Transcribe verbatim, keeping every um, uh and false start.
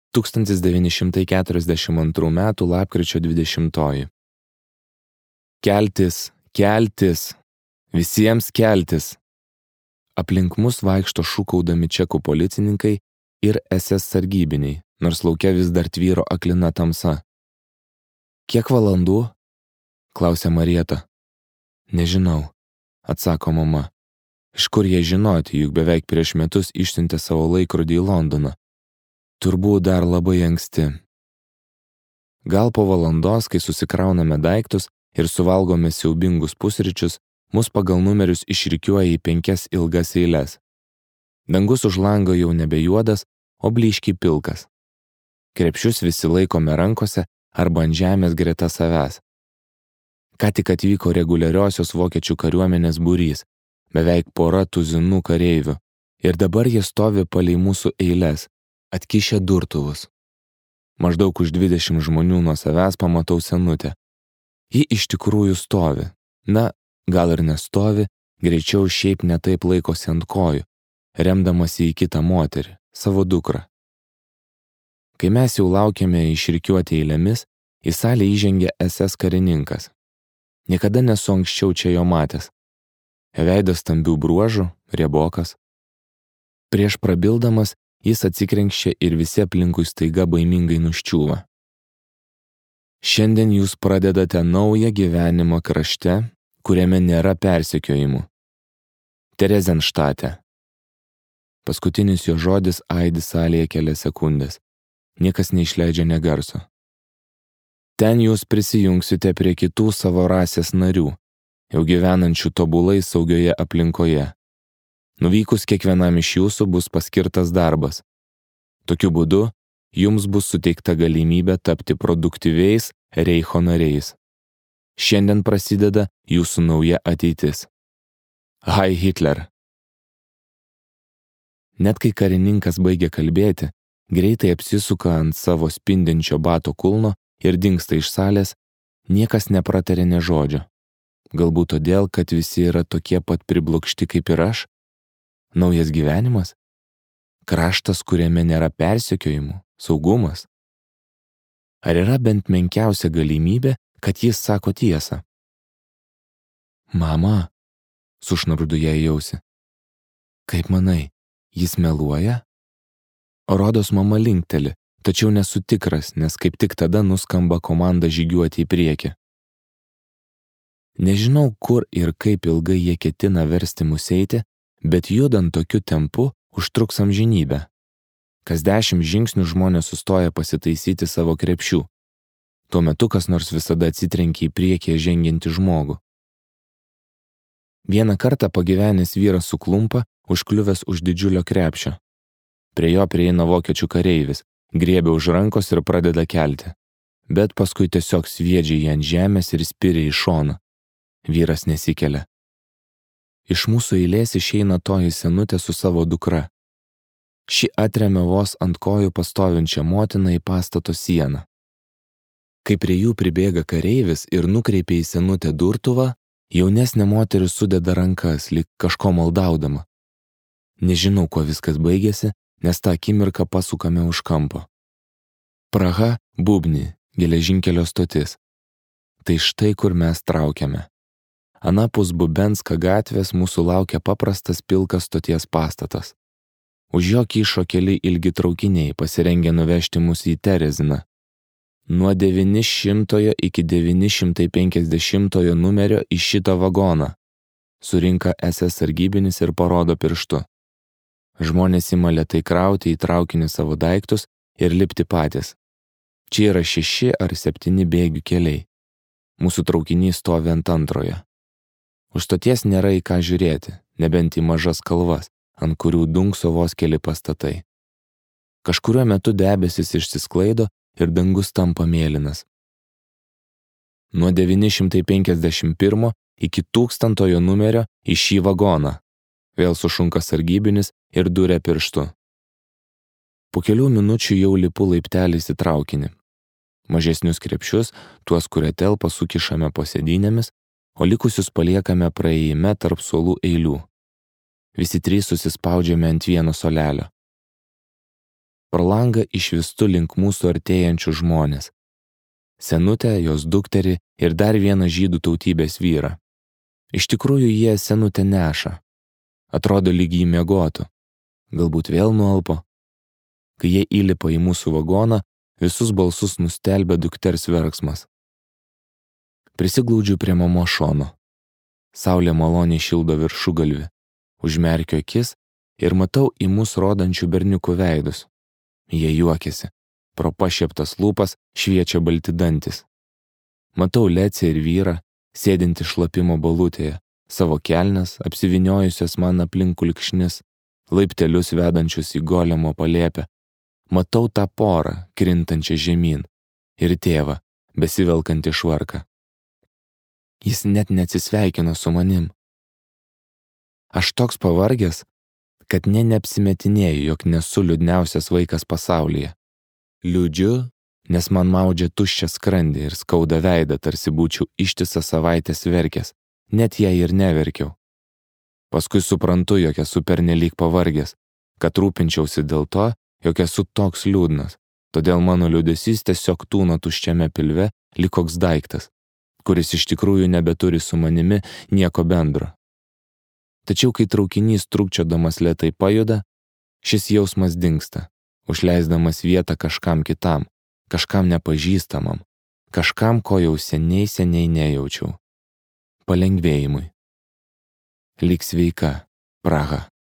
tūkstantis devyni šimtai keturiasdešimt antrų metų lapkričio dvidešimtoji. Keltis, keltis, visiems keltis. Aplink mus vaikšto šūkaudami čekų policininkai ir es es sargybiniai, nors lauke vis dar tvyro aklina tamsa. Kiek valandų? Klausia Marieta. Nežinau, atsako mama. Iš kur jie žinoti, juk beveik prieš metus išsiuntė savo laikrodį į Londoną. Turbūt dar labai anksti. Gal po valandos, kai susikrauname daiktus ir suvalgome siaubingus pusryčius, mus pagal numerius išrikiuoja į penkias ilgas eiles. Dangus už lango jau nebe juodas, o blyškiai pilkas. Krepšius visi laikome rankose arba ant žemės greta savęs. Ką tik atvyko reguliariosios vokiečių kariuomenės būrys, beveik pora tuzinų kareivių, ir dabar jie stovi palei mūsų eiles, atkišę durtuvus. Maždaug už dvidešimt žmonių nuo savęs pamatau senutę. Ji iš tikrųjų stovi. Na, gal ir nestovi, greičiau šiaip netaip laikosi ant kojų, remdamasi į kitą moterį, savo dukrą. Kai mes jau laukiame išrikiuoti eilėmis, į salę įžengė es es karininkas. Niekada nesu anksčiau čia jo matęs. Veidas stambių bruožų, riebokas. Prieš prabildamas, jis atsikrenkščia ir visi aplinkui staiga baimingai nuščiūva. Šiandien jūs pradedate naują gyvenimą krašte, kuriame nėra persekiojimų. Terezenštate. Paskutinis jo žodis aidi salėje kelias sekundės. Niekas neišleidžia nė garso. Ten jūs prisijungsite prie kitų savo rasės narių, jau gyvenančių tobulai saugioje aplinkoje. Nuvykus kiekvienam iš jūsų bus paskirtas darbas. Tokiu būdu jums bus suteikta galimybė tapti produktyviais Reicho nariais. Šiandien prasideda jūsų nauja ateitis. Heil Hitler! Net kai karininkas baigia kalbėti, greitai apsisuka ant savo spindinčio bato kulno ir dingsta iš salės, niekas nepratarė nė žodžio. Galbūt todėl, kad visi yra tokie pat priblokšti kaip ir aš? Naujas gyvenimas? Kraštas, kuriame nėra persekiojimų, saugumas? Ar yra bent menkiausia galimybė, kad jis sako tiesą? Mama, sušnabždu jai į ausį. Kaip manai, jis meluoja? Rodos mama linkteli, tačiau nesu tikras, nes kaip tik tada nuskamba komanda žygiuoti į priekį. Nežinau, kur ir kaip ilgai jie ketina versti mus eiti, bet judant tokiu tempu užtruks amžinybę. Kas dešimt žingsnių žmonės sustoja pasitaisyti savo krepšių. Tuo metu kas nors visada atsitrenkia į priekį žengiantį žmogų. Vieną kartą pagyvenęs vyras suklumpa, užkliuvęs už didžiulio krepšio. Prie jo prieina vokiečių kareivis, griebia už rankos ir pradeda kelti. Bet paskui tiesiog sviedžia jį ant žemės ir spiria į šoną. Vyras nesikelia. Iš mūsų eilės išeina toji senutė su savo dukra. Ši atremia vos ant kojų pastovinčią motiną į pastato sieną. Kai prie jų pribėga kareivis ir nukreipia į senutę durtuvą, jaunesnė moteris sudeda rankas, lyg kažko maldaudama. Nežinau, kuo viskas baigėsi, nes tą akimirką pasukame už kampo. Praha, Bubni, geležinkelio stotis. Tai štai, kur mes traukiame. Anapus Bubenska gatvės mūsų laukia paprastas pilkas stoties pastatas. Už jo kyšo keli ilgi traukiniai, pasirengę nuvežti mus į Tereziną. Nuo devyni šimtojo iki devyni šimtai penkiasdešimtojo numerio į šitą vagoną. Surinka es es sargybinis ir parodo pirštu. Žmonės ima lėtai krauti į traukinį savo daiktus ir lipti patys. Čia yra šeši ar septyni bėgių keliai. Mūsų traukinys stovi ant antrojo. Už stoties nėra į ką žiūrėti, nebent į mažas kalvas, ant kurių dunkso vos keli pastatai. Kažkuriuo metu debesis išsisklaido ir dangus tampa mėlynas. Nuo devyni šimtai penkiasdešimt pirmo iki tūkstantojo numerio į šį vagoną. Vėl sušunka sargybinis ir duria pirštu. Po kelių minučių jau lipu laipteliais į traukinį. Mažesnius krepšius, tuos, kurie telpa, sukišame po sėdynėmis, o likusius paliekame praėjime tarp suolų eilių. Visi trys susispaudžiame ant vieno suolelio. Pro langą išvystu link mūsų artėjančių žmonės. Senutę, jos dukterį ir dar vieną žydų tautybės vyrą. Iš tikrųjų jie senutę neša. Atrodo lyg jį miegotų. Galbūt vėl nualpo. Kai jie įlipa į mūsų vagoną, visus balsus nustelbia dukters verksmas. Prisiglaudžiu prie mamos šono. Saulė maloniai šildo viršugalvį. Užmerkiu akis ir matau į mus rodančių berniukų veidus. Jie juokiasi. Pro pašieptas lūpas šviečia balti dantis. Matau Lecę ir vyrą, sėdinti šlapimo balutėje, savo kelnes apsiviniojusias man aplink kulkšnis, laiptelius vedančius į golemo palėpę. Matau tą porą, krintančią žemyn, ir tėvą, besivelkantį švarką. Jis net neatsisveikino su manim. Aš toks pavargęs, kad ne neapsimetinėju, jog nesu liūdniausias vaikas pasaulyje. Liūdžiu, nes man maudžia tuščią skrandį ir skauda veidą, tarsi būčiau ištisą savaitės verkęs, net jei ir neverkiau. Paskui suprantu, jog esu pernelyg pavargęs, kad rūpinčiausi dėl to, jog esu toks liūdnas, todėl mano liūdesys tiesiog tūno tuščiame pilve lyg koks daiktas, kuris iš tikrųjų nebeturi su manimi nieko bendro. Tačiau kai traukinys trūkčiodamas lėtai pajuda, šis jausmas dingsta, užleisdamas vietą kažkam kitam, kažkam nepažįstamam, kažkam, ko jau seniai seniai nejaučiau. Palengvėjimui. Lyg sveika, Praha.